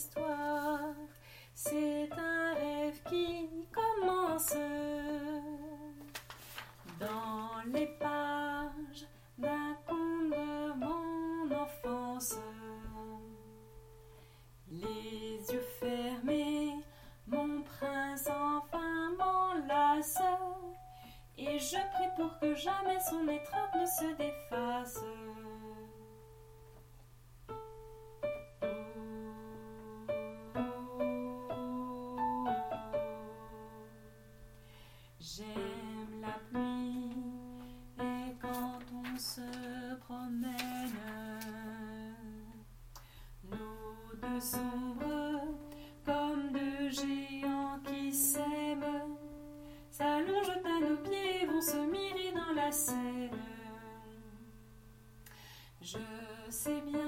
histoire, c'est un rêve qui commence dans les pages d'un conte de mon enfance. Les yeux fermés, mon prince enfin m'enlace, et je prie pour que jamais son étreinte ne se défasse. J'aime la pluie et quand on se promène, nos deux sombres comme deux géants qui s'aiment s'allongent à nos pieds, vont se mirer dans la Seine. Je sais bien